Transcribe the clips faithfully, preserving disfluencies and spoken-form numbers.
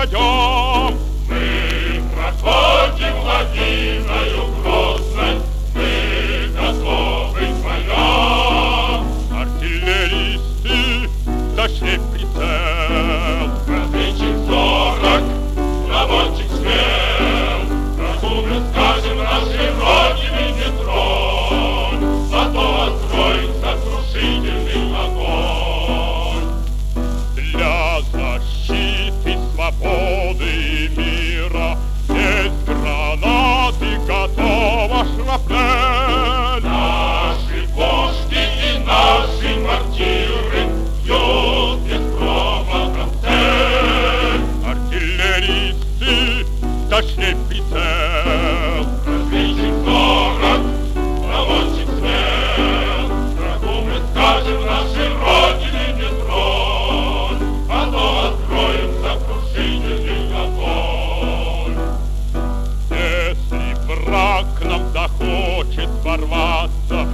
пройдем. Мы проходим лавиною грозной, мы готовы к боям. Артиллеристы, точней прицел. Разведчик сорок, наводчик смел. Разумно скажем нашей родине не тронь, а то откроем сокрушительный огонь. Для защиты свободы и мира есть гранаты, готова шрапнель. Наши пушки и наши мортиры бьют без промаха в цель. Артиллеристы, точней прицел. Разведчик сорок, наводчик смел. Врагу мы скажем нашей родине не тронь, а то откроем сокрушительный огонь. Если враг к нам захочет ворваться,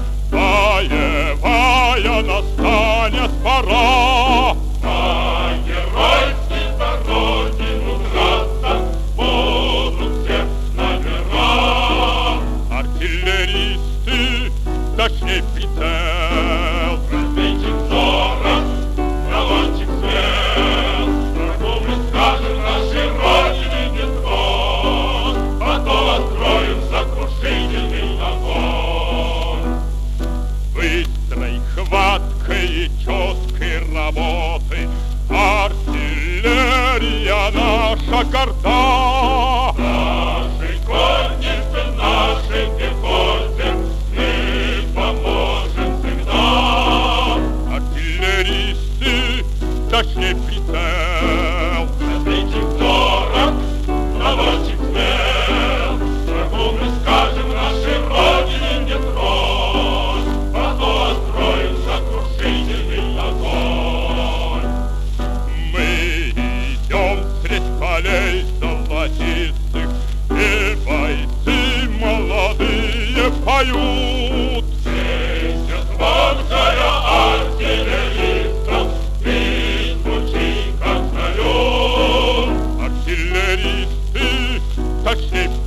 боевая настанет пора. А геройски за родину драться будут все номера. Артиллеристы, точней прицел. Разведчик сорок, наводчик смел. Врагу мы скажем нашей родине не тронь, а то откроем сокрушительный огонь. Быстрой хваткой и четкой работы артиллерия наша горда. Нашей коннице, нашей пехоте мы поможем всегда. Артиллеристы, точней прицел. Разведчик сорок, наводчик смел. Врагу мы скажем нашей родине не тронь, а то откроем сокрушительный огонь. Мы идем средь полей золотистых, и бойцы молодые поют. Песня звонкая артиллеристов, ведь звучит как салют. Артиллеристы, точней